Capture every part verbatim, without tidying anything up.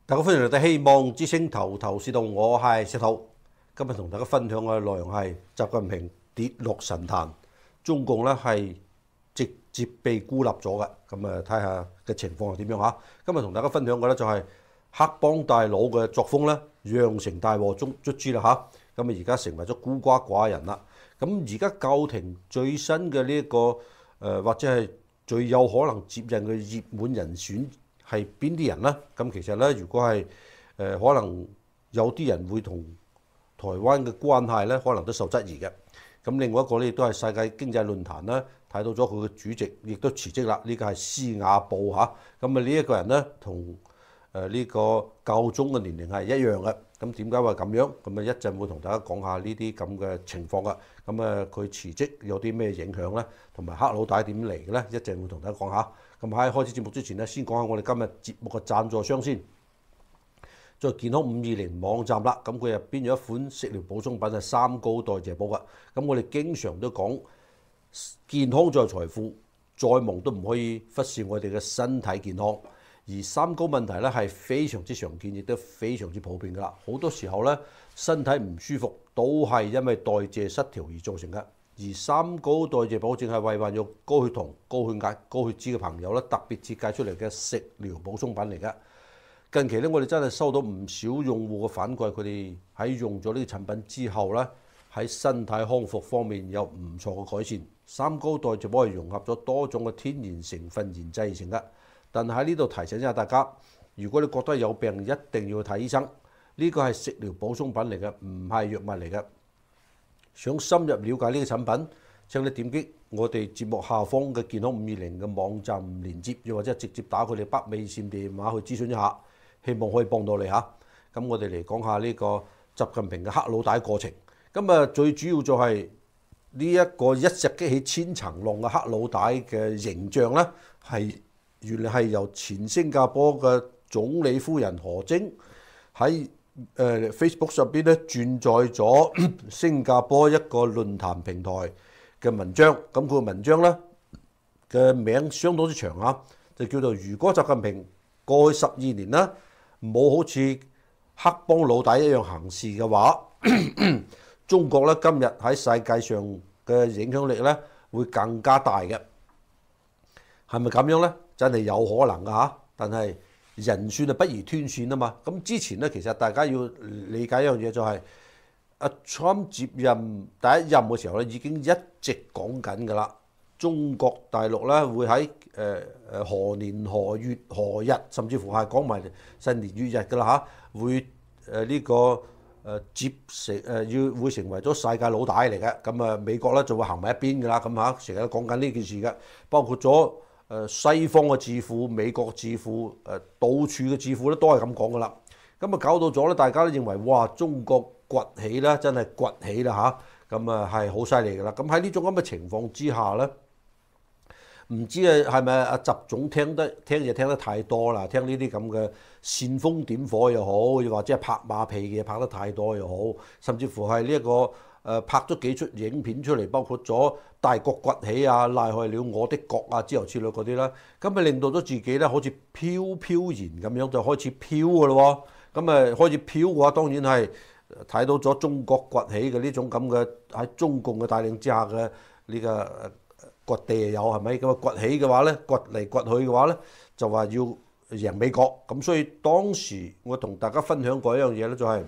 大家歡迎嚟到希望之星頭頭是道，我係石頭。今日同大家分享嘅內容係習近平跌落神壇，中共咧係直接被孤立咗嘅。咁啊，睇下嘅情況係點樣嚇。今日同大家分享嘅咧就係黑幫大佬嘅作風咧，釀成大禍中卒之啦嚇。咁啊，而家成為咗孤寡寡人啦。咁而家教廷最新嘅呢一個誒、呃，或者係最有可能接任嘅熱門人選係邊啲人呢？咁其實咧，如果係誒、呃、可能有啲人會同台灣嘅關係咧，可能都受質疑嘅。咁另外一個咧，亦都係世界經濟論壇咧睇到咗佢嘅主席，亦都辭職啦。呢、這個係施瓦布嚇。咁啊，呢一個人咧同誒呢個教宗嘅年齡係一樣嘅。咁點解話咁樣？咁啊，一陣會同大家講下呢啲咁嘅情況噶。咁啊，佢辭職有啲咩影響咧？同埋黑老大點嚟嘅咧？一陣會同大家講下。咁喺開始節目之前咧，先講下我哋今日節目嘅贊助商先。在健康五二零網站啦，咁佢入邊有一款食療補充品係三高代謝寶噶。咁我哋經常都講健康在財富，再忙都唔可以忽視我哋嘅身體健康。而三高問題咧係非常之常見，亦都非常之普遍噶啦。好多時候咧，身體唔舒服都係因為代謝失調而造成嘅。而三高代謝寶正係為患有高血糖、高血壓、高血脂嘅朋友咧特別設計出嚟嘅食療補充品嚟嘅。近期咧，我哋真係收到唔少用戶嘅反饋，佢哋喺用咗呢啲產品之後咧，喺身體康復方面有唔錯嘅改善。三高代謝寶係融合咗多種嘅天然成分研製而成嘅。但喺呢度提醒一下大家，如果你覺得有病，一定要去睇醫生。呢個係食療補充品嚟嘅，唔係藥物嚟嘅。想深入了解呢個產品，請你點擊我哋節目下方嘅健康五二零嘅網站連結，又或者直接打佢哋北美線電話去諮詢一下，希望可以幫到你嚇。咁我哋嚟講下呢個習近平嘅黑老大過程。咁啊，最主要就係呢一個一石激起千層浪嘅黑老大嘅形象咧，係原來係由前新加坡嘅總理夫人何晶喺誒 Facebook 上邊咧轉載咗新加坡一個論壇平台嘅文章。咁佢個文章咧嘅名相當之長啊，就叫做如果習近平過去十二年啦冇好似黑幫老大一樣行事嘅話，中國咧今日喺世界上嘅影響力咧會更加大嘅。係咪咁樣咧？真係有可能㗎嚇，但係人算啊不如天算啊嘛。咁之前咧，其實大家要理解一樣嘢就係阿 Trump 接任第一任嘅時候咧，已經一直講緊㗎啦。中國大陸咧會喺誒誒何年何月何日，甚至乎係講埋新年月日㗎啦嚇，會誒呢、呃這個誒、呃、接成誒要、呃、會成為咗世界老大嚟嘅。咁啊美國咧就會行埋一邊㗎啦。咁嚇成日都講緊呢件事嘅，包括咗。誒西方嘅智庫、美國智庫、誒到處嘅智庫咧都係咁講噶啦，咁啊搞到咗咧，大家都認為哇，中國崛起啦，真係崛起啦嚇，咁啊係好犀利噶啦。咁喺呢種咁嘅情況之下咧，唔知啊係咪阿習總聽得聽嘢聽得太多啦，聽呢啲咁嘅煽風點火又好，又或者係拍馬屁嘅拍得太多又好，甚至乎係呢一個。誒拍咗幾出影片出嚟，包括咗大國崛起啊、賴害了我的國啊之後之類嗰啲啦，咁咪令到咗自己咧好似飄飄然咁樣就開始飄嘅咯喎，咁誒開始飄嘅話，當然係睇到咗中國崛起嘅呢種咁嘅喺中共嘅帶領之下嘅呢個掘地又有係咪？咁啊崛起嘅話咧，掘嚟掘去嘅話咧，就話要贏美國，咁所以當時我同大家分享過一樣嘢咧，就係。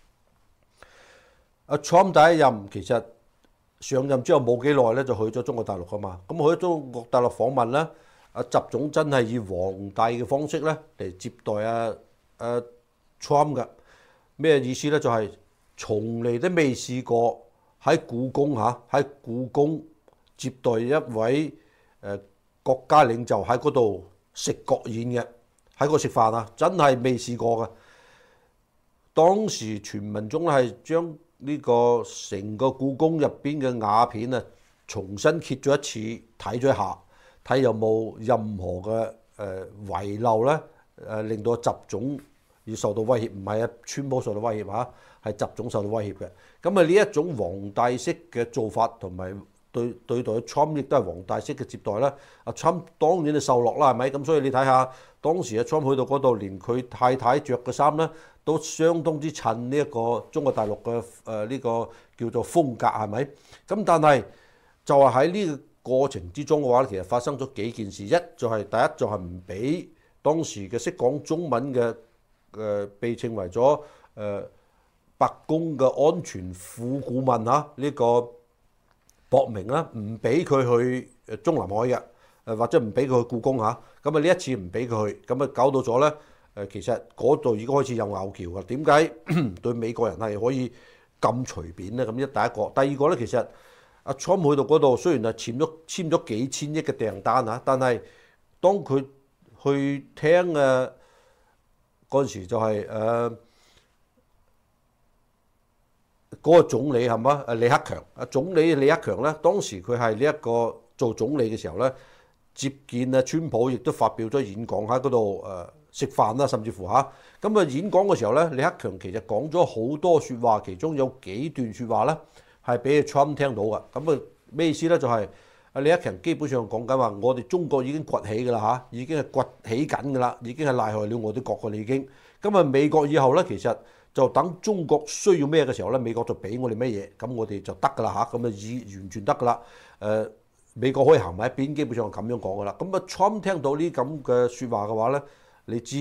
阿 Trump 第一任其實上任之後冇幾耐咧，就去咗中國大陸噶嘛。咁去咗中國大陸訪問咧，阿習總真係以皇帝嘅方式咧嚟接待阿阿 Trump 嘅。咩意思咧？就係從嚟都未試過喺故宮嚇喺故宮接待一位誒國家領袖喺嗰度食國宴嘅，喺嗰度食飯啊，真係未試過嘅。當時傳聞中係將呢個成個故宮入邊嘅瓦片啊，重新揭咗一次，睇咗一下，睇有冇任何嘅誒遺漏咧，誒、呃、令到習總要受到威脅，唔係啊，川普受到威脅嚇，係習總受到威脅嘅。咁啊呢一種皇帝式嘅做法同埋對對待 Trump 亦都係皇大式嘅接待啦。阿 Trump 當然係受落啦，係咪？咁所以你睇下當時阿 Trump 去到嗰度，連佢太太着嘅衫咧都相當之襯呢一個中國大陸嘅誒呢個叫做風格，係咪？咁但係就係喺呢個過程之中嘅話，其實發生咗幾件事。一就係、是、第一就係唔俾當時嘅識講中文嘅誒、呃、被稱為咗誒、呃、白宮嘅安全副顧問嚇呢、這個。博明啦，唔俾佢去誒中南海嘅，誒或者唔俾佢去故宮嚇，咁啊呢一次唔俾佢去，咁啊搞到咗咧誒，其實嗰度已經開始有拗撬㗎。點解對美國人係可以咁隨便咧？咁一第一個，第二個咧，其實阿 Trump 去到嗰度，雖然係簽咗簽咗幾千億嘅訂單嚇，但係當佢去聽誒嗰陣時就係、是、誒。呃嗰個總理係嘛？誒李克強啊，總理李克強咧，當時佢係呢一個做總理嘅時候咧，接見啊川普，亦都發表咗演講喺嗰度誒食飯啦，甚至乎嚇。咁啊演講嘅時候咧，李克強其實講咗好多説話，其中有幾段説話咧係俾 Trump 聽到嘅。咁啊咩意思咧？就係啊李克強基本上講緊話，我哋中國已經崛起㗎啦嚇，已經係崛起緊㗎啦，已經係賴害了我哋國㗎啦已經。咁啊美國以後咧，其實就等中國需要咩嘅時候咧，美國就俾我哋咩嘢，咁我哋就得㗎啦嚇，咁啊已完全得㗎啦。誒、呃，美國可以行埋一邊，基本上係咁樣講㗎啦。咁啊，Trump 聽到呢咁嘅説話嘅話咧，你知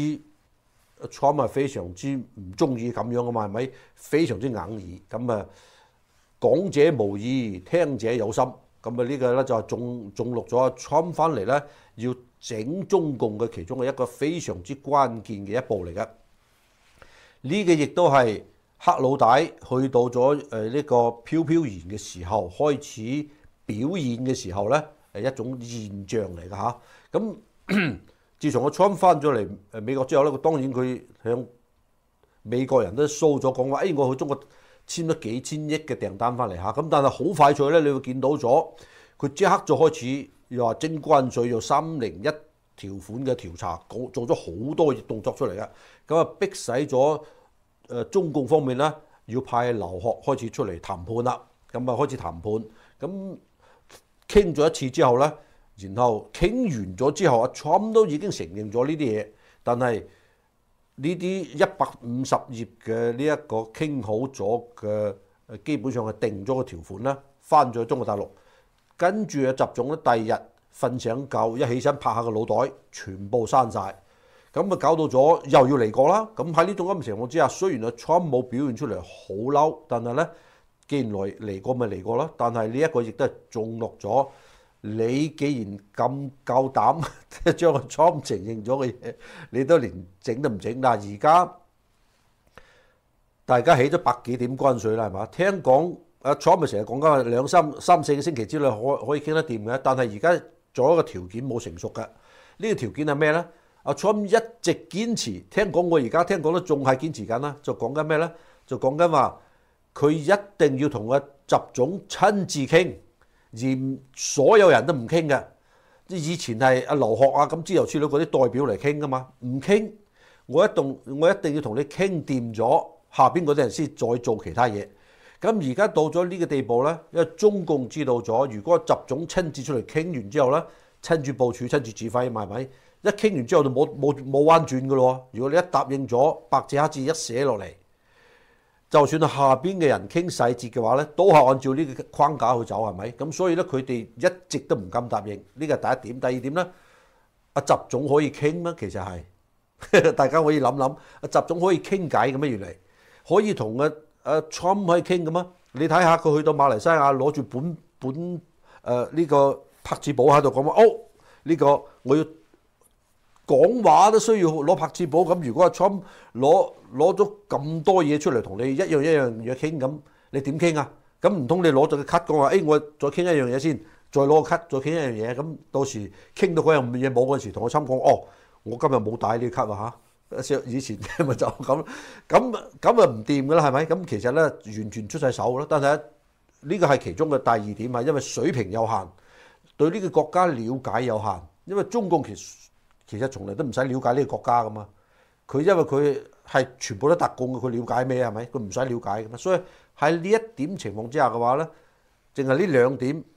Trump 係非常之唔中意咁樣㗎嘛，係咪？非常之硬耳。咁啊，講者無意，聽者有心。咁啊，呢個咧就係中中錄咗 Trump 翻嚟咧，要整中共嘅其中嘅一個非常之關鍵嘅一步嚟嘅。呢個亦都係黑老大去到咗誒呢個飄飄然嘅時候，開始表演嘅時候咧，係一種現象嚟㗎嚇。咁自從個 Trump 翻咗嚟誒美國之後咧，佢當然佢向美國人都 show 咗講話，誒我去中國簽咗幾千億嘅訂單翻嚟嚇。咁但係好快脆咧，你會見到咗佢即刻就開始又話徵關稅，又三零一條款嘅調查，做咗好多動作出嚟嘅。咁啊，逼使咗誒中共方面咧，要派劉鶴開始出嚟談判啦。咁啊，開始談判，咁傾咗一次之後咧，然後傾完咗之後，阿 Trump 都已經承認咗呢啲嘢。但係呢啲一百五十頁嘅呢一個傾好咗嘅，基本上係定咗個條款啦，翻咗去中國大陸。跟住啊，習總咧，第二日瞓醒覺，一起身拍下個腦袋，全部刪晒。咁啊，搞到咗又要嚟過啦。咁喺呢種咁嘅情況之下，雖然啊 Trump 冇表現出嚟好嬲，但係咧，既然來嚟過咪嚟過啦。但係呢一個亦都係中落咗。你既然咁夠膽將個 Trump 承認咗嘅嘢，你都連整都唔整。嗱，而家大家起咗百幾點關稅啦，係嘛？聽講阿 Trump 咪成日講緊話兩三三四個星期之內可可以傾得掂嘅，但係而家仲有一個條件冇成熟嘅。呢個條件係咩咧？阿 Trump 一直堅持，聽講我而家聽講都仲係堅持緊啦，就講緊咩咧？就講緊話佢一定要同阿習總親自傾，而所有人都唔傾嘅。即以前係阿劉鶴啊咁之後處理嗰啲代表嚟傾噶嘛，唔傾，我一定我一定要同你傾掂咗，下邊嗰啲人先再做其他嘢。咁而家到咗呢個地步咧，因為中共知道咗，如果習總親自出嚟傾完之後咧，親自部署、親自指揮，係咪？一傾完之後就冇冇冇彎轉㗎咯。如果你一答應咗，白紙黑字一寫落嚟，就算係下邊嘅人傾細節嘅話咧，都係按照呢個框架去走，係咪？咁所以咧，佢哋一直都唔敢答應。呢個係第一點。第二點咧，阿習總可以傾咩？其實係大家可以諗諗，阿習總可以傾偈嘅咩？原嚟可以同阿阿 Trump 可以傾嘅咩？你睇下佢去到馬來西亞攞住本本誒呢、呃這個拍字簿喺度講話，哦呢、這個我要。講話都需要攞拍字簿，咁如果阿 Trump 攞攞咗咁多嘢出嚟同你一樣一樣嘢傾，咁你點傾啊？咁唔通你攞咗個 cut 講話，誒、哎、我再傾一樣嘢先，再攞個 cut 再傾一樣嘢，咁到時傾到嗰樣嘢冇嗰時，同阿 Trump 講，哦，我今日冇帶呢個 cut 啊嚇，以前咪就咁，咁咁啊唔掂噶啦，係咪？咁其實咧完全出晒手啦，但係呢個係其中嘅第二點啊，因為水平有限，對呢個國家了解有限，因為中共其實。其實從來都唔使了解呢個國家噶嘛，佢因為佢係全部都特供嘅，佢了解咩係咪？佢唔使了解噶嘛，所以喺呢一點情況之下嘅話咧，淨係呢兩點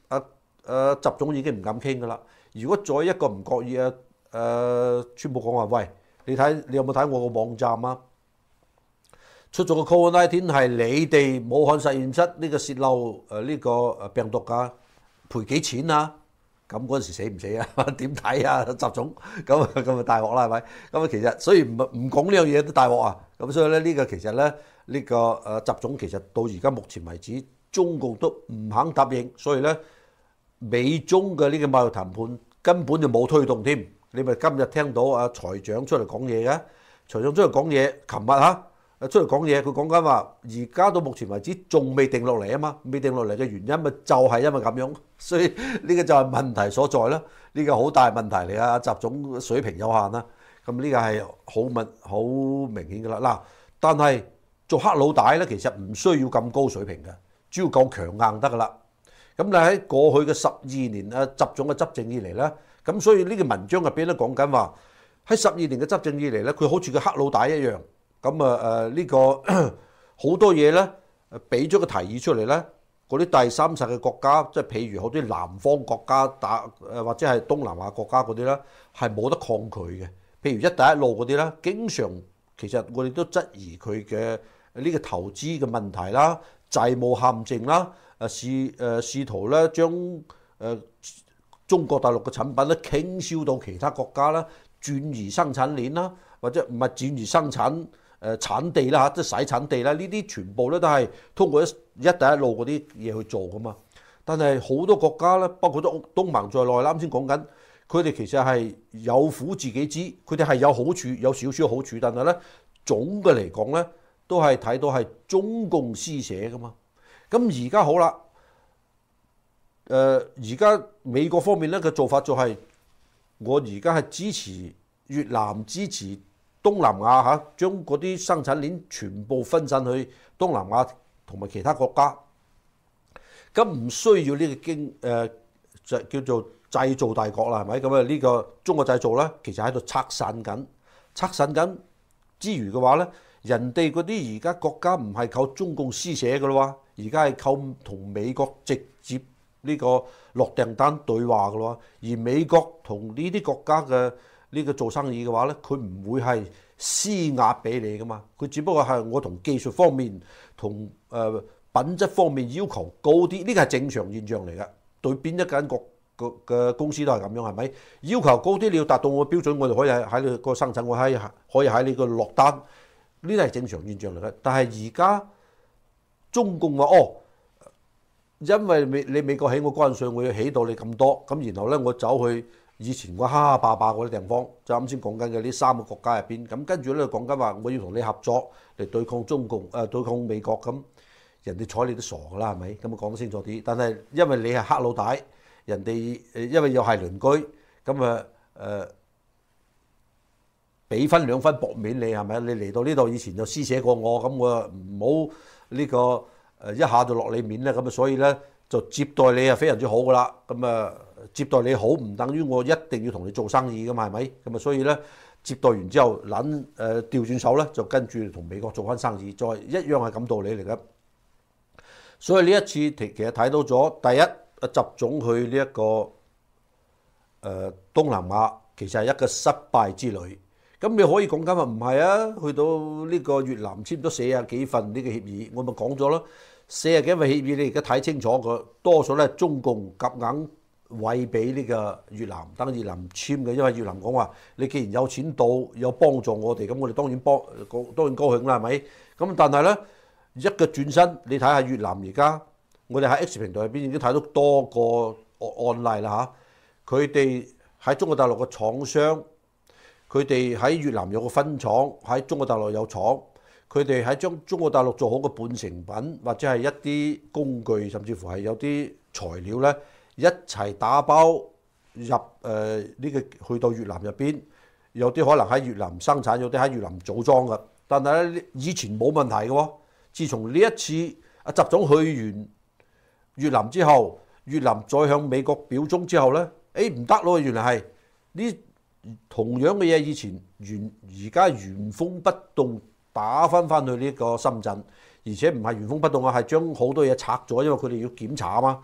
阿阿習總已經唔敢傾噶啦。如果再一個唔覺意啊誒，川普講話，喂，你睇你有冇睇我個網站啊？出咗個 Covid 十九係你哋武漢實驗室呢個泄漏誒呢個誒病毒㗎，賠幾錢啊？咁嗰陣時死唔死啊？點睇啊？習總咁啊咁啊大鑊啦係咪？咁啊其實所以唔唔講呢樣嘢都大鑊啊！咁所以咧呢個其實咧呢個誒習總其實到而家目前為止，中共都唔肯答應，所以咧美中嘅呢個貿易談判根本就冇推動添。你咪今日聽到阿財長出嚟講嘢嘅，財長出嚟講嘢，琴日嚇。出嚟講嘢，佢講緊話，而家到目前為止仲未定落嚟啊嘛，未定落嚟嘅原因咪就係因為咁樣，所以呢個就係問題所在啦。呢個好大問題嚟啊！習總水平有限啦，咁呢個係好明好明顯噶啦。嗱，但係做黑老大咧，其實唔需要咁高水平嘅，只要夠強硬得噶啦。咁你喺過去嘅十二年啊，習總嘅執政以嚟咧，咁所以呢個文章入邊咧講緊話，喺十二年嘅執政以嚟咧，佢好似個黑老大一樣。咁啊誒呢個好多嘢咧，俾咗個提議出嚟咧，嗰啲第三世嘅國家，即係譬如好啲南方國家打誒或者係東南亞國家嗰啲咧，係冇得抗拒嘅。譬如一帶一路嗰啲咧，經常其實我哋都質疑佢嘅呢個投資嘅問題啦、債務陷阱啦，誒試誒試圖咧將誒中國大陸嘅產品咧傾銷到其他國家啦，轉移生產鏈啦，或者唔係轉移生產。誒產地啦嚇，即係洗產地啦，呢啲全部咧都係通過一一帶一路嗰啲嘢去做噶嘛。但係好多國家咧，包括咗東盟在內啦，啱先講緊，佢哋其實係有苦自己知，佢哋係有好處，有少少好處，但係咧總嘅嚟講咧，都係睇到係中共施捨噶嘛。咁而家好啦，誒而家美國方面咧嘅做法就係、是，我而家係支持越南，支持東南亞嚇，將嗰啲生產鏈全部分散去東南亞同埋其他國家，咁唔需要呢個經誒就、呃、叫做製造大國啦，係咪？咁啊呢個中國製造咧，其實喺度拆散緊，拆散緊之餘嘅話咧，人哋嗰啲而家國家唔係靠中共施捨嘅咯喎，而家係靠同美國直接呢個落訂單對話嘅咯喎，而美國同呢啲國家嘅呢個做生意嘅話咧，佢唔會係施壓俾你噶嘛，佢只不過係我同技術方面、同誒品質方面要求高啲，呢個係正常現象嚟嘅。對邊一間國嘅公司都係咁樣，係咪？要求高啲，你要達到我嘅標準，我哋可以喺喺你個生產，我喺可以喺你個落單，呢啲係正常現象嚟嘅。但係而家中共話哦，因為美你美國起我關稅，我要起到你咁多，咁然後咧我走去。以前我蝦蝦霸霸嗰啲地方，就啱先講緊嘅呢三個國家入邊，咁跟住咧講緊話，我要同你合作嚟對抗中共，誒、呃、對抗美國，咁人哋睬你都傻㗎啦，係咪？咁啊講得清楚啲。但係因為你係黑老大，人哋誒因為又係鄰居，咁啊誒俾分兩分薄面你係咪？你嚟到呢度以前就施捨過我，咁我唔好呢個誒一下就落你面咧，咁啊所以咧就接待你係非常之好㗎啦，咁啊。接待你好唔等於我一定要同你做生意㗎嘛，係咪？咁啊，所以咧接待完之後，撚誒調轉手咧，就跟住同美國做翻生意，再一樣係咁道理嚟嘅。所以呢一次其實睇到咗，第一啊習總去呢、這、一個誒、呃、東南亞，其實係一個失敗之旅。咁你可以講緊話唔係啊？去到呢個越南簽咗四十幾份呢個協議，我咪講咗咯，四十幾份協議你而家睇清楚，佢多數咧中共夾硬。委俾呢個越南，等越南簽嘅，因為越南講話你既然有錢到有幫助我哋，咁我哋當然幫，當然高興啦，係咪？咁但係咧一個轉身，你睇下越南而家，我哋喺 X 平台入邊已經睇到多個案例啦嚇。佢哋喺中國大陸嘅廠商，佢哋喺越南有個分廠，喺中國大陸有廠，佢哋喺將中國大陸做好嘅半成品或者係一啲工具，甚至乎係有啲材料咧。一齊打包入誒呢、呃這個去到越南入邊，有啲可能喺越南生產，有啲喺越南組裝嘅。但係咧以前冇問題嘅喎，自從呢一次阿習總去完越南之後，越南再向美國表忠之後咧，誒唔得咯，原來係呢同樣嘅嘢以前原而家原封不動打翻翻去呢個深圳，而且唔係原封不動啊，係將好多嘢拆咗，因為佢哋要檢查啊嘛。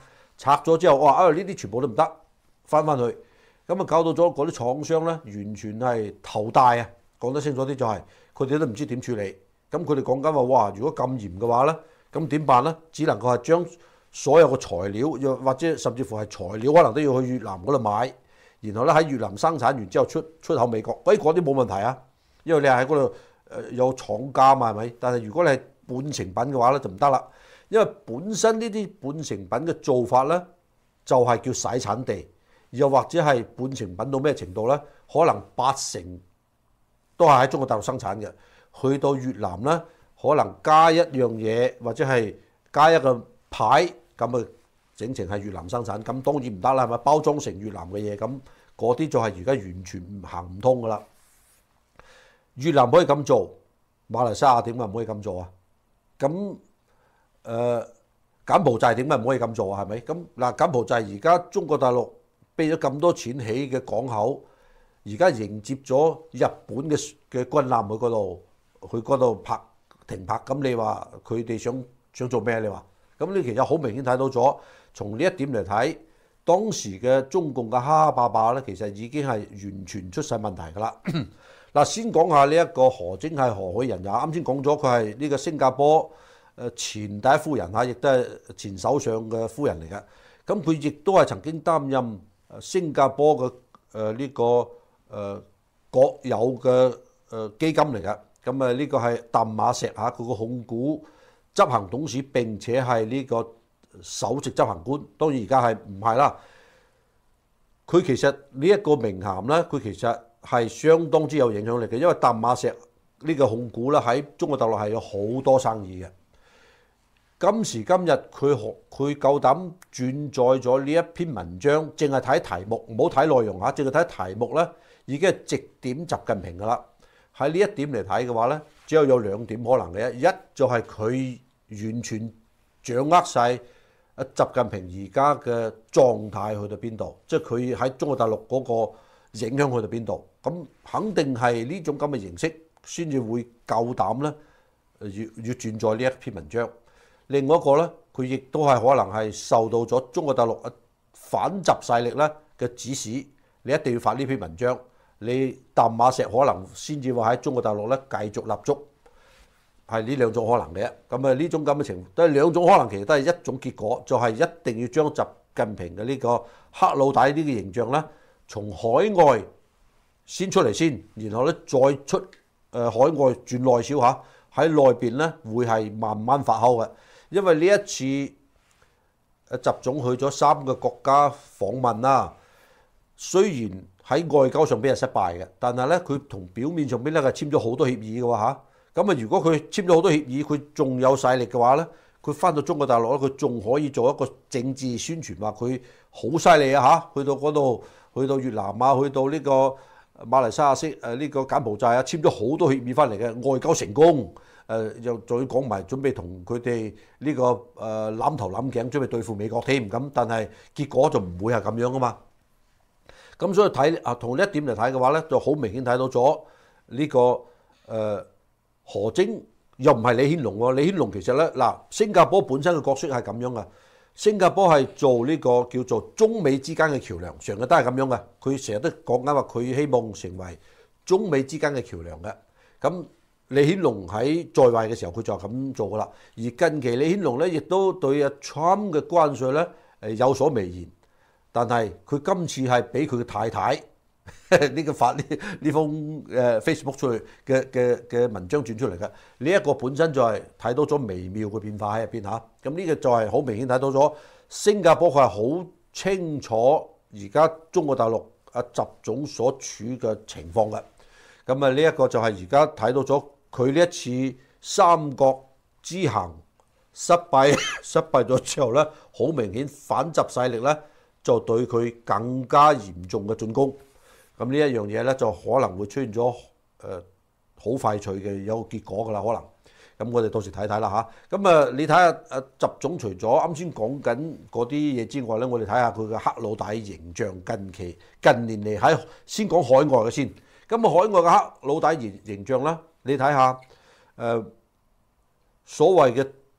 拆咗之後，我話啊呢啲全部都唔得，翻翻去，咁啊搞到咗嗰啲廠商咧，完全係頭大啊！講得清楚啲就係、是，佢哋都唔知點處理。咁佢哋講緊話，哇！如果咁嚴嘅話咧，咁點辦咧？只能夠係將所有嘅材料，又或者甚至乎係材料，可能都要去越南嗰度買，然後咧喺越南生產完之後出出口美國。喂，嗰啲冇問題啊，因為你係喺嗰度誒有廠家嘛，係咪？但係如果你係半成品嘅話咧，就唔得啦。因為本身呢啲半成品嘅做法咧，就係叫洗產地，又或者係半成品到咩程度咧？可能八成都係喺中國大陸生產嘅，去到越南咧，可能加一樣嘢，或者係加一個牌，咁啊整成係越南生產，咁當然唔得啦，係咪？包裝成越南嘅嘢，咁嗰啲就係而家完全唔行唔通噶啦。越南可以咁做，馬來西亞點解唔可以咁做啊？咁誒、呃、柬埔寨點解唔可以咁做啊？係咪？咁嗱，柬埔寨而家中國大陸俾咗咁多錢起嘅港口，而家迎接咗日本嘅嘅軍艦去嗰度，去嗰度泊停泊。咁你話佢哋想想做咩？你話咁你其實好明顯睇到咗，從呢一點嚟睇，當時嘅中共嘅蝦蝦霸霸咧，其實已經係完全出晒問題㗎啦。嗱，先講下呢一個何晶係何許人也。啱先講咗佢係呢個新加坡誒前第一夫人嚇，亦都係前首相嘅夫人嚟嘅。咁佢亦都係曾經擔任新加坡嘅誒呢個誒國有嘅誒基金嚟嘅。咁啊呢個係淡馬錫嚇，佢個控股執行董事並且係呢個首席執行官。當然而家係唔係啦。佢其實呢一個名銜咧，佢其實係相當之有影響力嘅，因為淡馬錫呢個控股咧喺中國大陸係有好多生意嘅。今時今日佢學佢夠膽轉載咗呢一篇文章，淨係睇題目，唔好睇內容嚇，淨係睇題目咧，已經係直點習近平噶啦。喺呢一點嚟睇嘅話咧，只有有兩點可能嘅，一就係佢完全掌握晒啊習近平而家嘅狀態去到邊度，即係佢喺中國大陸嗰個影響去到邊度，咁肯定係呢種咁嘅形式先至會夠膽咧，越越轉載呢一篇文章。另外一個咧，佢亦都係可能係受到咗中國大陸反習勢力咧嘅指使，你一定要發呢篇文章，你淡馬錫可能先至話喺中國大陸咧繼續立足，係呢兩種可能嘅。咁啊呢種咁嘅情況都係兩種可能，其實都係一種結果，就係一定要將習近平嘅呢個黑老大呢個形象咧，從海外先出嚟先，然後咧再出誒海外轉內銷嚇，喺內邊咧會係慢慢發酵嘅。因為呢一次誒習總去咗三個國家訪問啦，雖然喺外交上邊係失敗嘅，但係咧佢同表面上邊咧係簽咗好多協議嘅喎嚇。咁啊，如果佢簽咗好多協議，佢仲有勢力嘅話咧，佢翻到中國大陸咧，佢仲可以做一個政治宣傳，話佢好犀利啊嚇，去到嗰度，去到越南啊，去到呢個馬來西亞式誒呢個柬埔寨啊，簽咗好多協議翻嚟嘅外交成功。誒又再講埋準備同佢哋呢個誒攬頭攬頸準備對付美國添，咁但係結果就唔會係咁樣噶嘛。咁所以睇啊，從呢一點嚟睇嘅話咧，就好明顯睇到咗呢個誒何晶又唔係李顯龍喎。李顯龍其實咧嗱，新加坡本身嘅角色係咁樣嘅，新加坡係做呢個叫做中美之間嘅橋梁，成日都係咁樣嘅。佢成日都講緊話，佢希望成為中美之間嘅橋梁嘅。咁李顯龍喺在位嘅時候，佢就係咁做噶啦。而近期李顯龍咧，亦都對阿 Trump 嘅關稅咧誒有所微言，但係佢今次係俾佢嘅太太呢個發呢呢封誒 Facebook 出去嘅嘅嘅文章轉出嚟嘅。呢一個本身就係睇到咗微妙嘅變化喺入邊嚇。咁呢個就係好明顯睇到咗新加坡佢係好清楚而家中國大陸阿習總所處嘅情況嘅。咁啊呢一個就係而家睇到咗。佢呢一次三國之行失敗，失敗咗之後咧，好明顯反習勢力咧就對佢更加嚴重嘅進攻。咁呢一樣嘢咧就可能會出現咗誒好快脆嘅有個結果㗎啦，可能。咁我哋到時睇睇啦嚇。咁啊，你睇下誒習總除咗啱先講緊嗰啲嘢之外咧，我哋睇下佢嘅黑老大形象近期近年嚟喺先講海外嘅先。咁啊，海外嘅黑老大形形象咧。你睇下，誒、呃、所謂嘅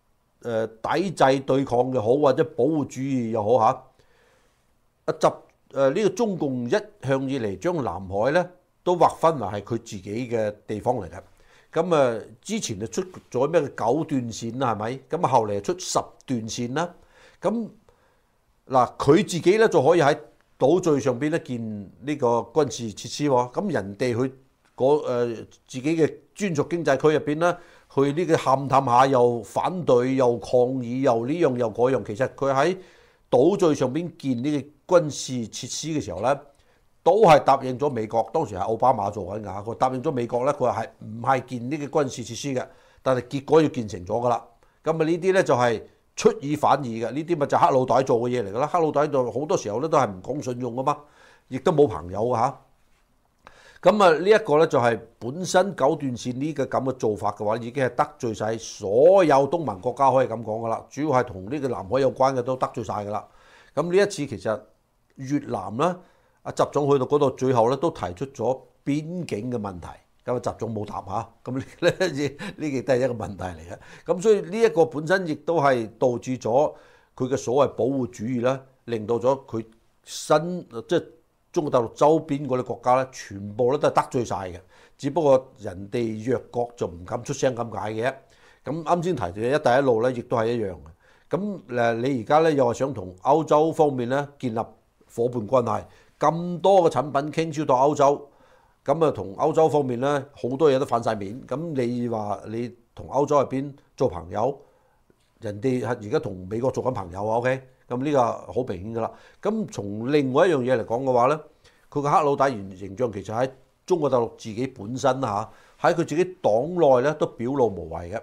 誒抵制對抗又好，或者保護主義又好嚇。啊習誒呢個中共一向以嚟將南海咧都劃分為係佢自己嘅地方嚟嘅。咁啊之前就出咗咩九段線啦，係咪？咁啊後嚟出十段線啦。咁嗱佢自己咧就可以喺島嶼上邊咧建呢個軍事設施喎。咁人哋去嗰誒自己嘅專屬經濟區入邊咧，去呢個勘探下又反對又抗議又呢樣又嗰樣。其實佢喺島嶼上邊建呢個軍事設施嘅時候咧，都係答應咗美國。當時係奧巴馬做緊㗎，佢答應咗美國咧，佢話係唔係建呢個軍事設施嘅，但係結果要建成咗㗎啦。咁啊呢啲咧就係出爾反爾嘅，呢啲咪就黑老大做嘅嘢嚟㗎啦。黑老大就好多時候咧都係唔講信用㗎嘛，亦都冇朋友㗎嚇。咁啊呢一個咧就係本身九段線呢個咁嘅做法嘅話，已經係得罪晒所有東盟國家，可以咁講㗎啦。主要係同呢個南海有關嘅都得罪晒㗎啦。咁呢一次其實越南啦，阿習總去到嗰度，最後咧都提出咗邊境嘅問題。咁啊習總冇答下，咁呢呢呢亦都係一個問題嚟嘅。咁所以呢一個本身亦都係導致咗佢嘅所謂保護主義啦，令到咗佢新即係中國大陸周邊嗰啲國家咧，全部咧都係得罪晒嘅。只不過人哋弱國就唔敢出聲咁解嘅。咁啱先提到嘅一帶一路咧，亦都係一樣嘅。咁誒，你而家咧又係想同歐洲方面咧建立伙伴關係，咁多嘅產品傾銷到歐洲，咁啊同歐洲方面咧好多嘢都反晒面。咁你話你同歐洲入邊做朋友，人哋係而家同美國做緊朋友啊 ，OK？咁呢個好明顯㗎啦。咁從另外一樣嘢嚟講嘅話咧，佢個黑老大形象其實喺中國大陸自己本身嚇，喺佢自己黨內咧都表露無遺嘅。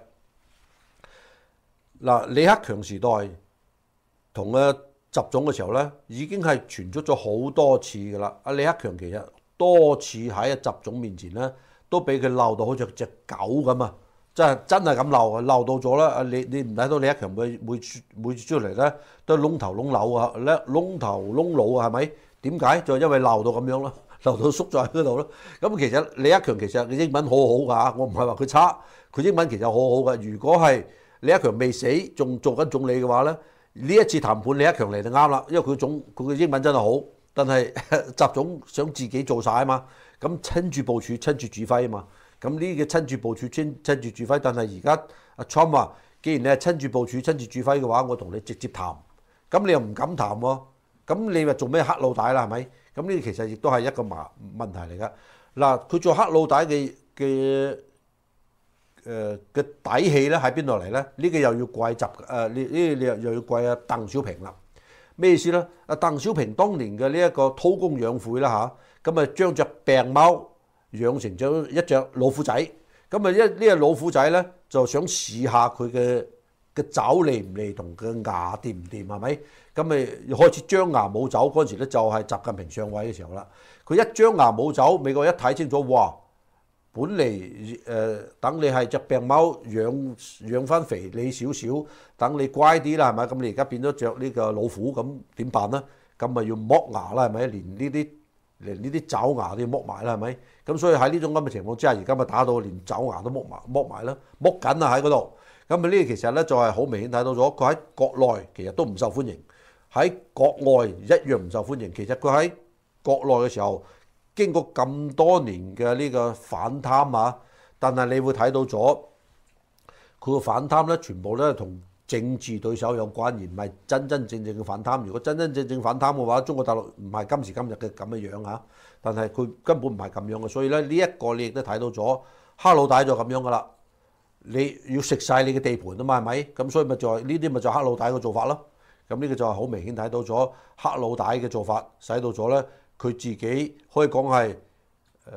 嗱，李克強時代同阿習總嘅時候咧，已經係傳出咗好多次㗎啦。阿李克強其實多次喺阿習總面前咧，都俾佢鬧到好似隻狗咁啊！真係真係咁鬧啊，鬧到咗啦！啊，你你唔睇到李克強每每每次出嚟咧，都係窿頭窿腦啊，咧窿頭窿腦啊，係咪？點解？就係因為鬧到咁樣咯，鬧到縮咗喺嗰度咯。咁其實李克強其實佢英文好好㗎，我唔係話佢差，佢英文其實好好㗎。如果係李克強未死，仲做緊總理嘅話咧，呢一次談判李克強嚟就啱啦，因為佢總佢嘅英文真係好，但係習總想自己做晒啊嘛，咁親自部署、親自指揮啊嘛，咁呢個親自部署、親親自指揮，但係而家阿 Trump 話，既然你係親自部署、親自指揮嘅話，我同你直接談，咁你又唔敢談喎，咁你話做咩黑老大啦？係咪？咁呢其實亦都係一個麻問題嚟㗎。嗱，佢做黑老大嘅嘅。誒嘅底氣咧喺邊度嚟咧？呢、這個又要怪習誒呢呢你又又要怪阿鄧小平啦。咩意思咧？阿鄧小平當年嘅呢一個韜光養晦啦嚇，咁啊將隻病貓養成咗一隻老虎仔，咁啊一呢隻老虎仔咧就想試下佢嘅嘅爪利唔利同佢牙掂唔掂係咪？咁咪開始張牙舞爪嗰陣時咧，就係習近平上位嘅時候啦。佢一張牙舞爪，美國一睇清楚，哇！本嚟誒、呃、等你係隻病貓養養翻肥你少少，等你乖啲啦係咪？咁你而家變咗著呢個老虎，咁點辦咧？咁咪要剝牙啦係咪？連呢啲連呢啲爪牙都要剝埋啦係咪？咁所以喺呢種咁嘅情況之下，而家咪打到連爪牙都剝埋剝埋啦，剝緊啊喺嗰度。咁啊呢其實咧就係好明顯睇到咗，佢喺國內其實都唔受歡迎，喺國外一樣唔受歡迎。其實佢喺國內嘅時候，經過咁多年嘅呢個反貪啊，但係你會睇到咗佢個反貪咧，全部咧同政治對手有關，而唔係真真正正嘅反貪。如果真真正正反貪嘅話，中國大陸唔係今時今日嘅咁嘅樣嚇。但係佢根本唔係咁樣嘅，所以咧呢一個你亦都睇到咗，黑老大就咁樣噶啦。你要食晒你嘅地盤啊嘛，係咪？咁所以咪就係呢啲咪就黑老大嘅做法咯。咁呢個就係好明顯睇到咗黑老大嘅做法，使到咗咧。佢自己可以講係誒，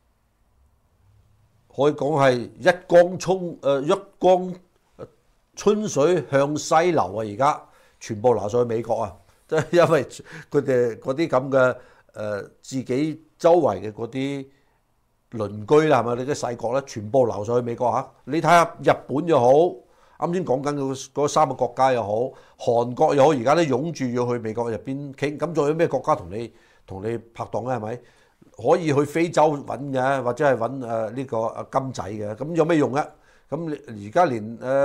可以講係一江春誒一江春水向西流啊！而家全部流上去美國啊，即係因為佢哋嗰啲咁嘅誒自己周圍嘅嗰啲鄰居啦，係咪？你啲細國咧，全部流上去美國嚇。你睇下日本又好，啱先講緊嗰嗰三個國家又好，韓國又好，而家都湧住要去美國入邊傾。咁仲有咩國家同你？同你拍檔咧係咪？可以去非洲揾嘅，或者係揾誒呢個金仔嘅，咁有咩用啊？咁你而家連誒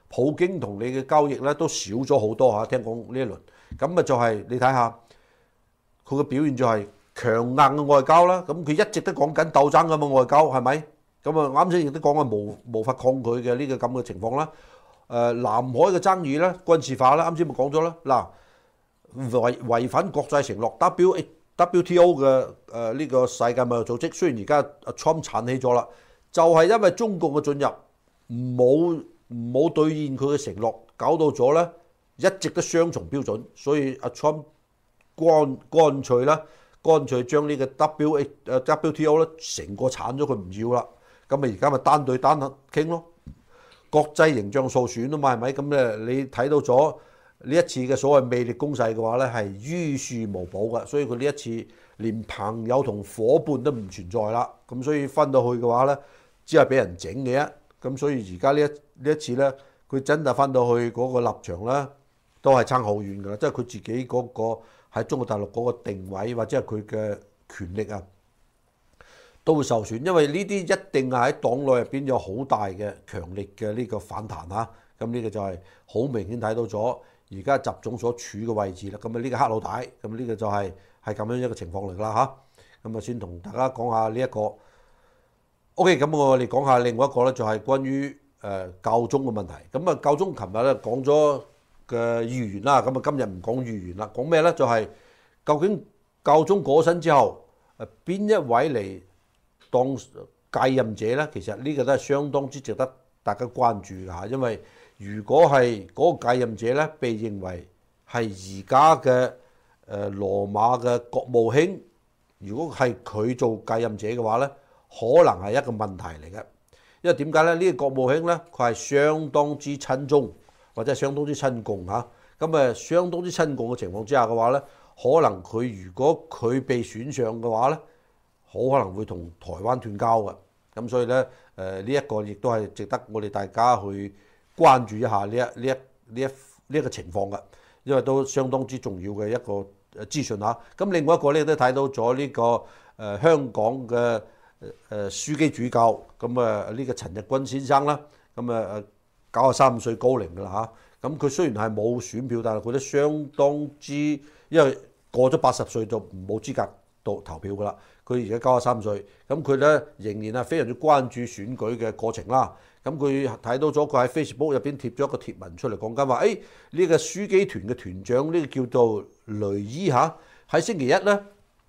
普京同你嘅交易咧都少咗好多嚇。聽講呢一輪，咁啊就係你睇下佢嘅表現就係強硬嘅外交啦。咁佢一直都講緊鬥爭咁嘅外交係咪？咁啊啱先亦都講係無無法抗拒嘅呢個咁嘅情況啦。誒南海嘅爭議咧軍事化啦，啱先咪講咗啦。嗱違違反國際承諾 W W T O 嘅誒呢個世界貿易組織，雖然而家阿 Trump 鏟起咗啦，就係因為中國嘅進入冇冇兌現佢嘅承諾，搞到咗咧一直都雙重標準，所以阿 Trump 乾乾脆啦，乾脆將呢個 W 誒 W T O 咧成個鏟咗佢唔要啦。咁咪而家咪單對單傾咯，國際形象受損啊嘛，係咪？咁咧你睇到咗呢一次嘅所謂魅力攻勢嘅話咧，係於事無補嘅，所以佢呢一次連朋友同伙伴都唔存在啦。咁所以分到去嘅話咧，只係俾人整嘅啫。咁所以而家呢一呢一次咧，佢真係分到去嗰個立場咧，都係差好遠㗎啦。即係佢自己嗰個喺中國大陸嗰個定位或者係佢嘅權力啊，都會受損，因為呢啲一定係喺黨內入邊有好大嘅強力嘅呢個反彈嚇。咁呢個就係好明顯睇到咗而家習總所處嘅位置啦。咁啊呢個黑老大，咁呢個就係係咁樣一個情況嚟啦嚇。咁啊先同大家講下呢一個。O.K. 咁我哋講下另外一個咧，就係關於誒教宗嘅問題。咁啊教宗琴日咧講咗嘅預言啦，咁啊今日唔講預言啦，講咩咧？就係究竟教宗過身之後，誒邊一位嚟當繼任者咧？其實呢個都係相當之值得大家關注㗎嚇，因為如果係嗰個繼任者咧，被認為係而家嘅誒羅馬嘅國務卿，如果係佢做繼任者嘅話咧，可能係一個問題嚟嘅。因為點解咧？呢個國務卿咧，佢係相當之親中或者係相當之親共嚇。咁誒，相當之親共嘅情況之下嘅話咧，可能佢如果佢被選上嘅話咧，好可能會同台灣斷交嘅。咁所以咧，誒呢一個亦都係值得我哋大家去關注一下呢一呢一呢一呢一個情況嘅，因為都相當之重要嘅一個資訊嚇。咁另外一個咧都睇到咗呢個誒香港嘅誒樞機主教，咁啊呢個陳日君先生啦，咁啊九十三歲高齡㗎啦嚇。咁佢雖然係冇選票，但係佢都相當之，因為過咗八十歲就冇資格到投票㗎啦。佢而家九十三歲，咁佢咧仍然係非常之關注選舉嘅過程啦。咁佢睇到咗佢喺 Facebook 入邊貼咗一個貼文出嚟，講緊話，誒呢個樞機團嘅團長呢個叫做雷伊嚇，喺星期一咧，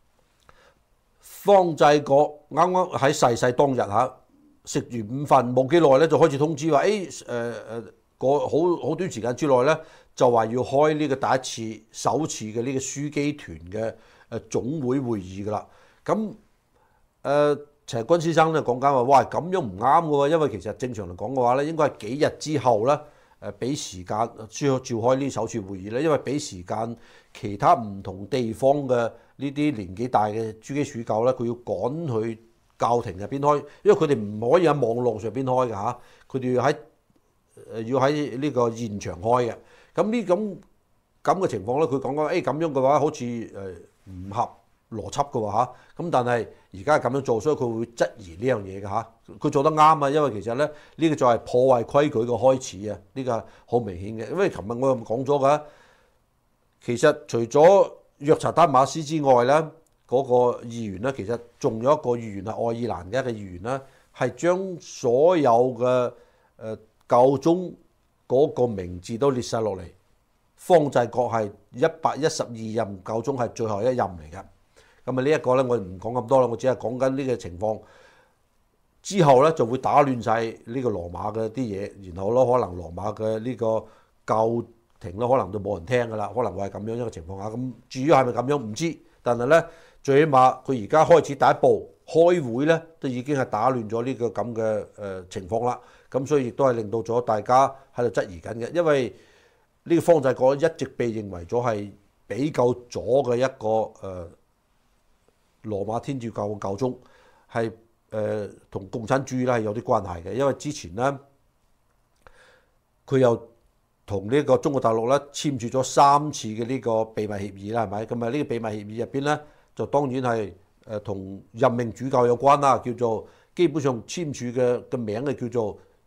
方濟各啱啱喺逝世當日嚇，食完午飯冇幾耐咧就開始通知話，誒誒誒個好好短時間之內咧就話要開呢個第一次首次嘅呢個樞機團嘅誒總會會議㗎啦。咁誒、呃、陳日君先生咧講緊話，哇咁樣唔啱嘅喎，因為其實正常嚟講嘅話咧，應該係幾日之後咧誒俾時間先召開呢首次會議咧，因為俾時間其他唔同地方嘅呢啲年紀大嘅樞機主教咧，佢要趕去教廷入邊開，因為佢哋唔可以喺網絡上邊開嘅嚇，佢哋要喺誒要喺呢個現場開嘅。咁呢咁咁嘅情況咧，佢講講誒咁樣嘅話，好似誒唔合邏輯嘅喎嚇，咁但係而家係咁樣做，所以佢會質疑呢樣嘢嘅嚇。佢做得啱啊，因為其實咧呢、呢個就係破壞規矩嘅開始啊，呢、呢個好明顯嘅。因為琴日我又講咗㗎，其實除咗約查丹馬斯之外咧，嗰、嗰個議員咧，其實仲有一個議員係愛爾蘭嘅一個議員啦，係將所有嘅誒教宗嗰個名字都列晒落嚟。方濟各係一百一十二任教宗，係最後一任嚟嘅。咁啊呢一個咧，我唔講咁多啦，我只係講緊呢個情況之後咧，就會打亂晒呢個羅馬嘅啲嘢，然後咯可能羅馬嘅呢個教廷咧，可能都冇人聽噶啦，可能會係咁樣一個情況下。咁至於係咪咁樣唔知，但係咧最起碼佢而家開始第一步開會咧，都已經係打亂咗呢個咁嘅誒情況啦。咁所以亦都係令到咗大家喺度質疑緊嘅，因為呢個方濟各一直被認為咗係比較左嘅一個誒。呃羅馬天主教嘅教宗係誒同共產主義咧係有啲關係嘅，因為之前咧佢又同呢個中國大陸咧簽署咗三次嘅呢個秘密協議啦，係咪？咁啊呢個秘密協議入邊咧就當然係誒同任命主教有關啦，叫做基本上簽署嘅嘅名嘅叫做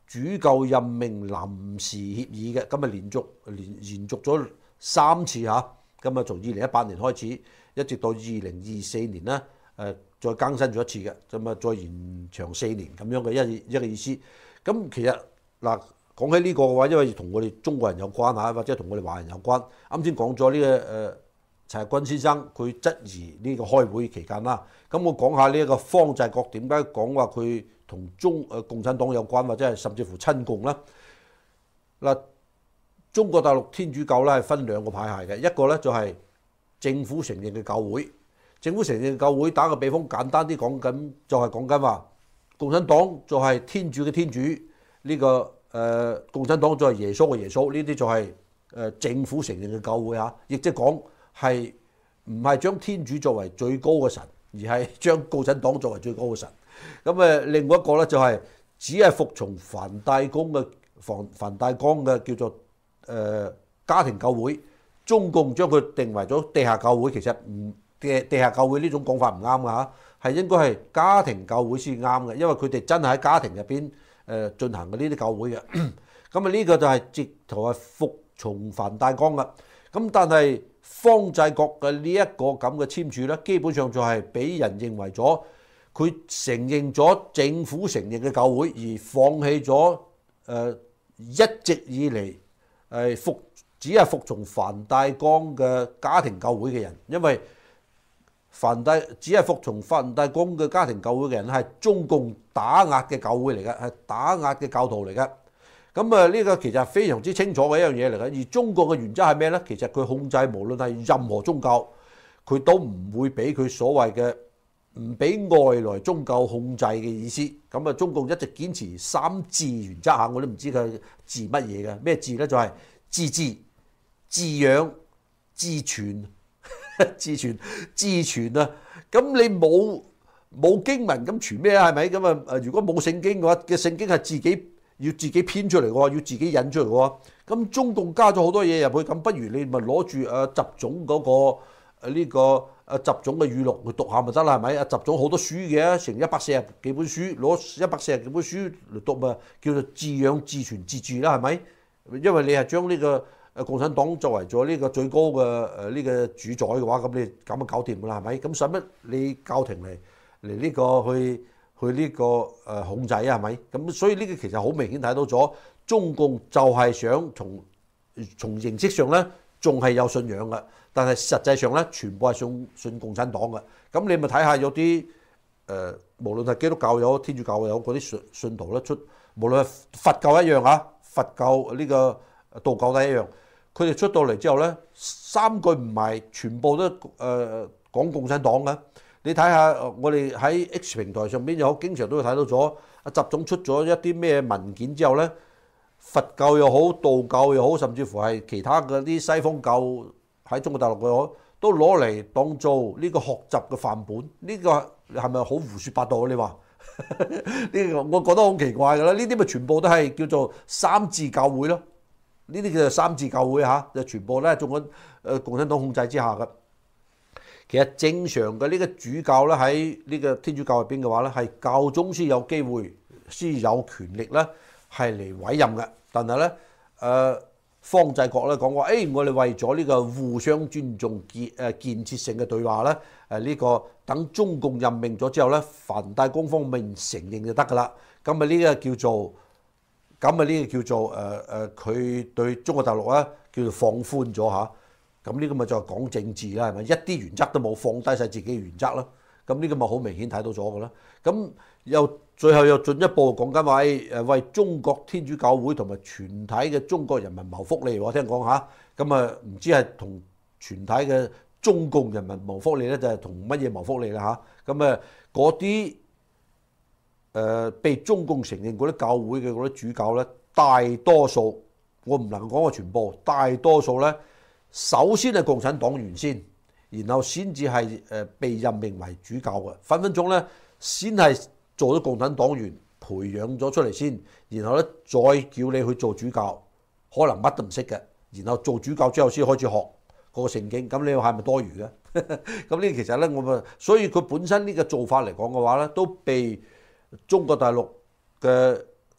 主教任命臨時協議嘅，咁啊連續連延續咗三次嚇，咁啊從二零一八年開始，一直到二零二四年咧，誒再更新咗一次嘅，咁啊再延長四年咁樣嘅一一個意思。咁其實嗱講起呢個嘅話，因為同我哋中國人有關嚇，或者同我哋華人有關。啱先講咗呢個誒陳日君先生佢質疑呢個開會期間啦，咁我講下呢一個方濟各點解講話佢同中誒共產黨有關，或者係甚至乎親共啦。嗱，中國大陸天主教咧係分兩個派系嘅，一個咧就係政府承認嘅教會。政府承認嘅教會打個比方，簡單啲講緊就係講緊話，共產黨就係天主嘅天主，呢、這個誒、呃、共產黨就係耶穌嘅耶穌，呢啲就係誒政府承認嘅教會嚇，亦即係講係唔係將天主作為最高嘅神，而係將共產黨作為最高嘅神。咁誒，另外一個咧就係只係服從梵蒂岡嘅梵梵蒂岡嘅叫做誒、呃、家庭教會，中共將佢定為咗地下教會，其實唔嘅地下教會呢種講法唔啱㗎嚇，係應該係家庭教會先啱嘅，因為佢哋真係喺家庭入邊誒進行嘅呢啲教會嘅。咁啊呢個就係直頭係服從梵蒂岡㗎。咁但係方濟各嘅呢一個咁嘅簽署咧，基本上就係俾人認為咗。佢承認咗政府承認嘅教會，而放棄咗誒一直以嚟誒服只係服從梵蒂岡嘅家庭教會嘅人，因為梵蒂只係服從梵蒂岡嘅家庭教會嘅人係中共打壓嘅教會嚟嘅，係打壓嘅教徒嚟嘅。咁啊呢個其實非常之清楚嘅一樣嘢嚟嘅。而中國嘅原則係咩咧？其實佢控制無論係任何宗教，佢都唔會俾佢所謂嘅。唔俾外來宗教控制嘅意思，咁啊中共一直堅持三自原則嚇，我都唔知佢自乜嘢嘅，咩自咧就係自治、自養、自存、自存、自存啊！咁你冇冇經文咁傳咩啊？係咪咁啊？誒，如果冇聖經嘅話，嘅聖經係自己要自己編出嚟嘅喎，要自己引出嚟嘅喎。咁中共加咗好多嘢入去，咁不如你咪攞住誒習總嗰個誒呢個。啊，習總嘅語錄去讀下咪得啦，係咪？啊，習總好多書嘅，成一百四十幾本書，攞一百四十幾本書嚟讀咪叫做自養自存自治啦，係咪？因為你係將呢個誒共產黨作為咗呢個最高嘅誒呢個主宰嘅話，咁你咁就搞掂㗎啦，係咪？咁使乜你教廷嚟嚟呢個去去呢個誒控制啊，係咪？咁所以呢個其實好明顯睇到咗，中共就係想從從形式上咧，仲係有信仰嘅。但係實際上咧，全部係信信共產黨嘅。咁你咪睇下有啲誒、呃，無論係基督教有、天主教有嗰啲信信徒咧出，無論係佛教一樣啊，佛教呢個道教都一樣。佢哋出到嚟之後咧，三句唔係全部都誒、呃、講共產黨嘅。你睇下我哋喺 X 平台上邊有經常都會睇到咗，阿習總出咗一啲咩文件之後咧，佛教又好，道教又好，甚至乎係其他嗰啲西方教。喺中國大陸嘅都攞嚟當做呢個學習嘅範本，呢、這個係咪好胡說八道？你話呢個我覺得好奇怪㗎啦！呢啲咪全部都係叫做三自教會咯，呢啲叫做三自教會嚇，就全部咧做緊誒共產黨控制之下嘅。其實正常嘅呢個主教咧喺呢個天主教入邊嘅話咧，係教宗先有機會先有權力咧係嚟委任嘅，但係咧誒。呃方濟各咧講話，誒、哎、我哋為咗呢個互相尊重建誒建設性嘅對話咧，誒、這、呢個等中共任命咗之後咧，梵蒂岡方面承認就得㗎啦。咁啊呢個叫做，咁啊呢個叫做誒誒佢對中國大陸咧叫做放寬咗嚇。咁呢個咪就係講政治啦，係咪？一啲原則都冇，放低晒自己原則啦。咁呢個咪好明顯睇到咗㗎啦。咁又最後又進一步講緊話誒為中國天主教會同埋全體嘅中國人民謀福利，我聽講嚇。咁啊唔知係同全體嘅中共人民謀福利咧，就係同乜嘢謀福利啦嚇。咁啊嗰啲誒被中共承認嗰啲教會嘅嗰啲主教咧，大多數我唔能夠講話全部，大多數咧首先係共產黨員先，然後先至係誒被任命為主教嘅，分分鐘咧先係做咗共產黨員，培養咗出嚟先，然後咧再叫你去做主教，可能乜都唔識嘅，然後做主教之後先開始學嗰個聖經，咁你話係咪多餘嘅？咁呢其實咧我咪，所以佢本身呢個做法嚟講嘅話咧，都被中國大陸嘅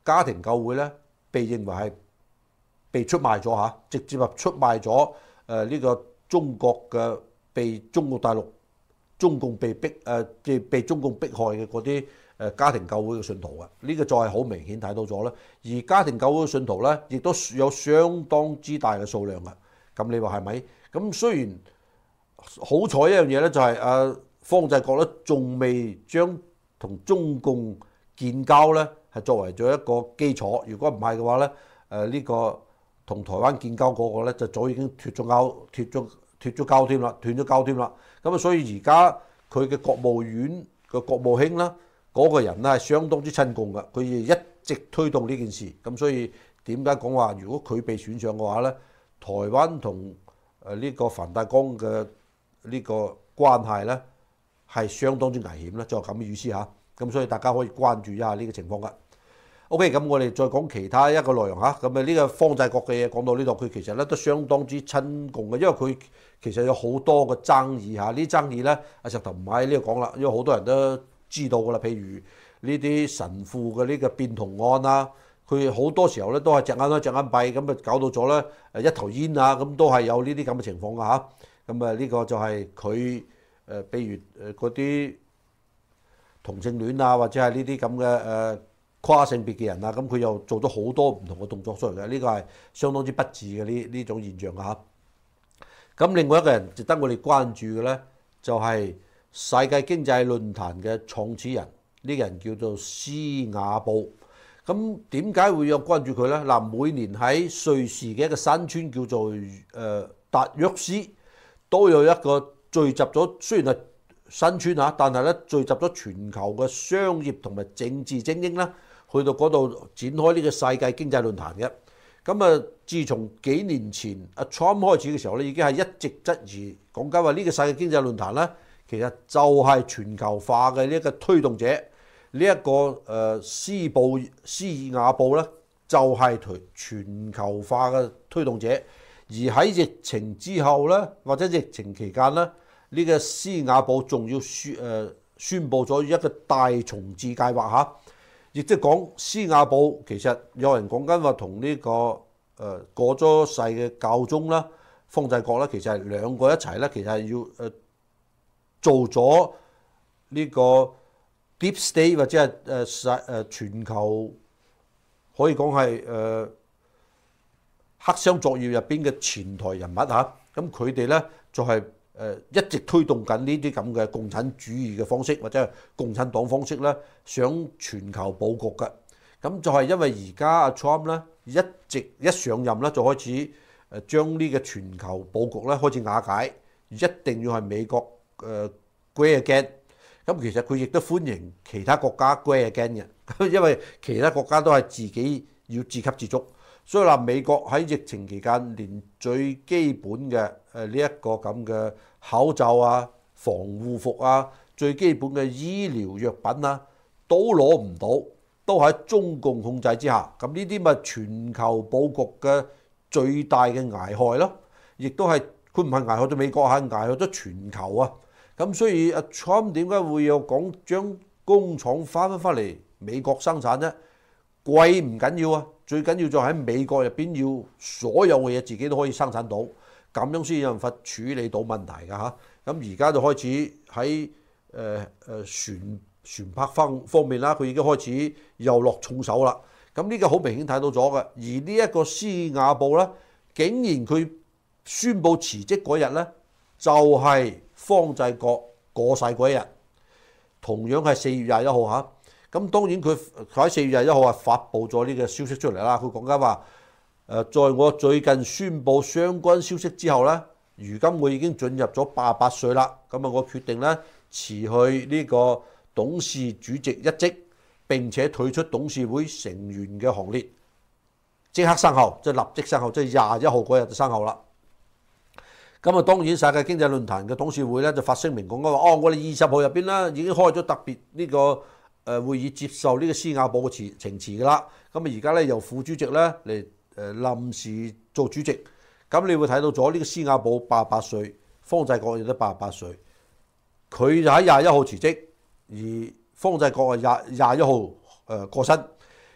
家庭教會咧被認為係被出賣咗嚇，直接係出賣咗誒呢個中國嘅被中國大陸中共被逼誒即係被中共迫害嘅嗰啲誒家庭教會嘅信徒啊，呢、這個就係好明顯睇到咗啦。而家庭教會嘅信徒咧，亦都有相當之大嘅數量啊。咁你話係咪？咁雖然好彩一樣嘢咧，就係誒方濟各咧，仲未將同中共建交咧，係作為咗一個基礎。如果唔係嘅話咧，誒、這、呢個同台灣建交嗰個咧，就早已經脫咗交、脫咗脫咗交添啦，斷咗交添啦。咁啊，所以而家佢嘅國務院嘅國務卿啦，嗰個人咧係相當之親共嘅，佢亦一直推動呢件事。咁所以點解講話，如果佢被選上嘅話咧，台灣同誒呢個梵蒂岡嘅呢個關係咧係相當之危險咧，就係咁嘅意思嚇。咁所以大家可以關注一下呢個情況噶。OK，咁我哋再講其他一個內容嚇。咁啊呢個方濟各嘅嘢講到呢度，佢其實咧都相當之親共嘅，因為佢其實有好多個爭議嚇。呢爭議咧，阿石頭唔喺呢度講啦，因為好多人都知道噶啦。譬如呢啲神父嘅呢個變童案啊，佢好多時候咧都係隻眼開隻眼閉，咁啊搞到咗咧誒一頭煙啊，咁都係有呢啲咁嘅情況噶嚇。咁啊呢個就係佢誒，譬如誒嗰啲同性戀啊，或者係呢啲咁嘅誒跨性別嘅人啊，咁佢又做咗好多唔同嘅動作出嚟嘅，呢個係相當之不智嘅呢呢種現象啊。咁另外一個人值得我哋關注嘅咧，就係世界經濟論壇嘅創始人，呢個人叫做施瓦布。咁點解會有關注佢咧？嗱，每年喺瑞士嘅一個山村叫做誒達沃斯，都有一個聚集咗，雖然係新村嚇，但係咧聚集咗全球嘅商業同埋政治精英啦，去到嗰度展開呢個世界經濟論壇嘅。咁啊，自從幾年前阿 Trump 開始嘅時候咧，已經係一直質疑講緊話呢個世界經濟論壇咧，其實就係全球化嘅呢一個推動者。呢、這、一個誒施布施瓦布咧，就係推全球化嘅推動者。而喺疫情之後咧，或者疫情期間咧，呢、這個施瓦布仲要宣誒宣佈咗一個大重置計劃嚇。亦即係講施瓦布其實有人講緊話同呢個誒過咗世嘅教宗啦，方濟各啦，其實係兩個一齊咧，其實係要誒做咗呢個 deep state 或者係誒世誒全球可以講係誒黑箱作業入邊嘅前台人物嚇。咁佢哋咧就係、是。誒一直推動緊呢啲咁嘅共產主義嘅方式，或者係共產黨方式咧，想全球佈局嘅。咁就係因為而家阿 Trump 咧一直一上任咧，就開始誒將呢個全球佈局咧開始瓦解，一定要係美國誒 great again。咁其實佢亦都歡迎其他國家 great again 嘅，因為其他國家都係自己要自給自足。所以話美國喺疫情期間，連最基本嘅誒呢一個咁嘅口罩啊、防護服啊、最基本嘅醫療藥品啊，都攞唔到，都喺中共控制之下。咁呢啲咪全球佈局嘅最大嘅危害咯，亦都係佢唔係危害咗美國，係危害咗全球啊。咁所以阿 Trump 點解會有講將工廠翻翻嚟美國生產啫？貴唔緊要啊！最緊要就喺美國入邊要所有嘅嘢自己都可以生產到，咁樣先有辦法處理到問題㗎嚇。咁而家就開始喺誒誒船船舶方方面啦，佢已經開始又落重手啦。咁呢個好明顯睇到咗嘅。而呢一個施瓦布咧，竟然佢宣布辭職嗰日咧，就係、是、方濟各過世嗰一日，同樣係四月廿一號嚇。咁當然佢佢喺四月廿一號啊發布咗呢個消息出嚟啦。佢講緊話誒，在我最近宣布相關消息之後咧，如今我已經進入咗八十八歲啦。咁啊，我決定咧辭去呢個董事主席一職，並且退出董事會成員嘅行列，即刻生效，即係立即生效，即係廿一號嗰日就生效啦。咁啊，當然世界經濟論壇嘅董事會咧就發聲明講緊話，哦，我哋二十號入邊咧已經開咗特別呢個誒會議接受呢個施瓦布嘅辭呈辭㗎啦。咁啊，而家咧由副主席咧嚟誒臨時做主席。咁你會睇到咗呢個施瓦布八十八歲，方濟各亦都八十八歲。佢就喺廿一號辭職，而方濟各係廿廿一號誒過身。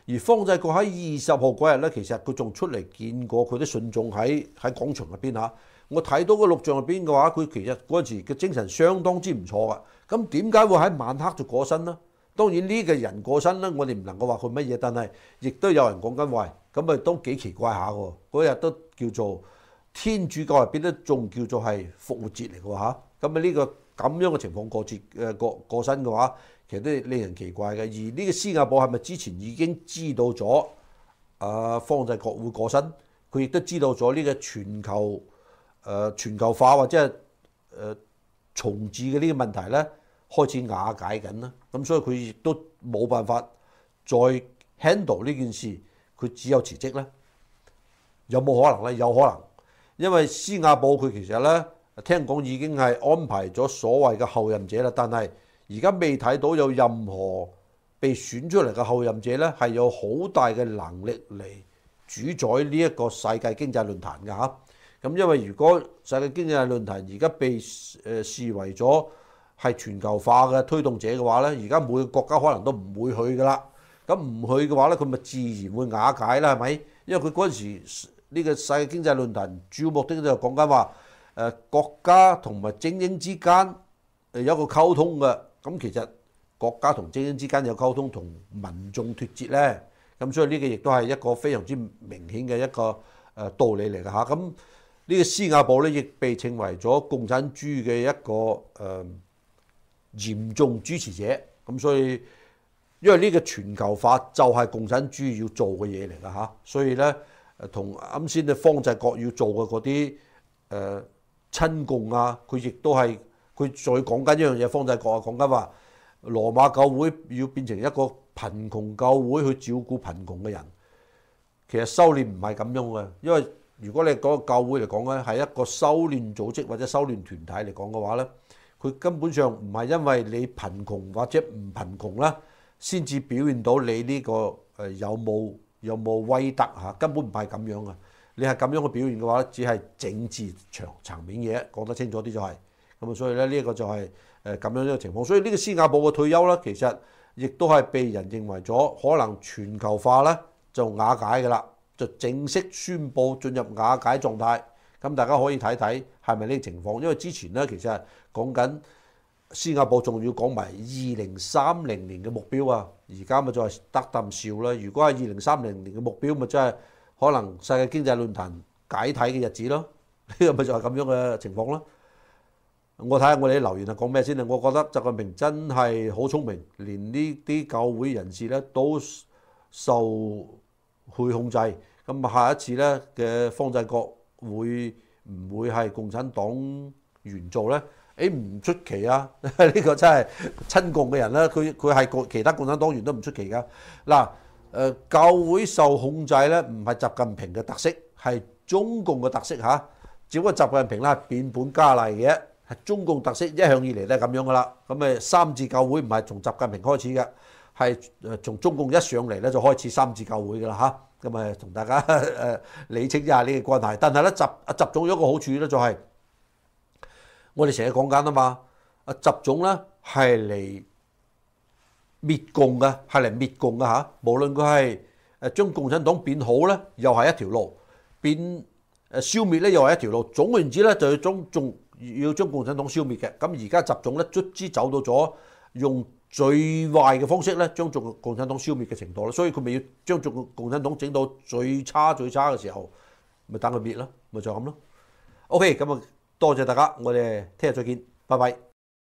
而方濟各喺二十號嗰日咧，其實佢仲出嚟見過佢啲信眾喺喺廣場入邊嚇。我睇到個錄像入邊嘅話，佢其實嗰陣時嘅精神相當之唔錯噶。咁點解會喺晚黑就過身呢？當然呢個人過身咧，我哋唔能夠話佢乜嘢，但係亦都有人講緊話，咁啊都幾奇怪下喎。嗰日都叫做天主教入邊都仲叫做係復活節嚟嘅喎嚇。咁啊呢個咁樣嘅情況過節誒過過身嘅話，其實都令人奇怪嘅。而呢個施亞堡係咪之前已經知道咗啊方濟各會過身？佢亦都知道咗呢個全球誒、呃、全球化或者係誒、呃、重置嘅呢個問題咧，開始瓦解緊啦。咁所以佢亦都冇辦法再 handle 呢件事，佢只有辭職咧。有冇可能咧？有可能，因為施亞堡佢其實咧聽講已經係安排咗所謂嘅後任者啦，但係而家未睇到有任何被選出嚟嘅後任者咧係有好大嘅能力嚟主宰呢一個世界經濟論壇嘅嚇。咁因為如果世界經濟論壇而家被誒視為咗係全球化嘅推動者嘅話咧，而家每個國家可能都唔會去噶啦。咁唔去嘅話咧，佢咪自然會瓦解啦，係咪？因為佢嗰陣時呢個世界經濟論壇主要目的就講緊話誒國家同埋精英之間誒有一個溝通嘅。咁其實國家同精英之間有溝通，同民眾脫節咧。咁所以呢個亦都係一個非常之明顯嘅一個誒道理嚟㗎嚇。咁呢個施亞堡咧亦被稱為咗共產主義嘅一個誒、呃、嚴重支持者。咁所以因為呢個全球化就係共產主義要做嘅嘢嚟㗎嚇，所以咧誒同啱先嘅方濟各要做嘅嗰啲誒親共啊，佢亦都係佢再講緊一樣嘢。方濟各啊講緊話羅馬教會要變成一個貧窮教會去照顧貧窮嘅人，其實修練唔係咁樣嘅。因為如果你嗰個教會嚟講咧，係一個修練組織或者修練團體嚟講嘅話咧，佢根本上唔係因為你貧窮或者唔貧窮啦，先至表現到你呢個誒有冇有冇威德嚇，根本唔係咁樣嘅。你係咁樣嘅表現嘅話，只係政治場層面嘢，講得清楚啲就係咁啊。所以咧呢一個就係誒咁樣一個情況。所以呢個施亞堡嘅退休咧，其實亦都係被人認為咗可能全球化咧就瓦解㗎啦，就正式宣布進入瓦解狀態。咁大家可以睇睇係咪呢個情況，因為之前咧其實係講緊施亞堡仲要講埋二零三零年嘅目標啊，而家咪就係得啖笑啦。如果係二零三零年嘅目標，咪真係可能世界經濟論壇解體嘅日子咯。呢個咪就係咁樣嘅情況咯。我睇下我哋啲留言係講咩先啊？我覺得習近平真係好聰明，連呢啲教會人士咧都受去控制。咁下一次咧嘅方濟各會唔會係共產黨員做咧？誒唔出奇啊！呢個真係親共嘅人咧，佢佢係其他共產黨員都唔出奇噶。嗱誒，教會受控制咧，唔係習近平嘅特色，係中共嘅特色嚇。只不過習近平咧變本加厲嘅，係中共特色一向以嚟都係咁樣噶啦。咁誒三自教會唔係從習近平開始嘅，係誒從中共一上嚟咧就開始三自教會噶啦嚇。咁誒同大家誒理清一下呢個關係。但係咧習阿習總有一個好處咧就係、是。我哋成日講緊啊嘛，阿習總咧係嚟滅共嘅，係嚟滅共嘅嚇。無論佢係誒將共產黨變好咧，又係一條路；變誒消滅咧，又係一條路。總言之咧，就要將仲要將共產黨消滅嘅。咁而家習總咧卒之走到咗用最壞嘅方式咧，將共共產黨消滅嘅程度啦。所以佢咪要將共共產黨整到最差最差嘅時候，咪等佢滅咯，咪就咁咯。OK，咁啊。多謝大家，我哋聽日再見，拜拜。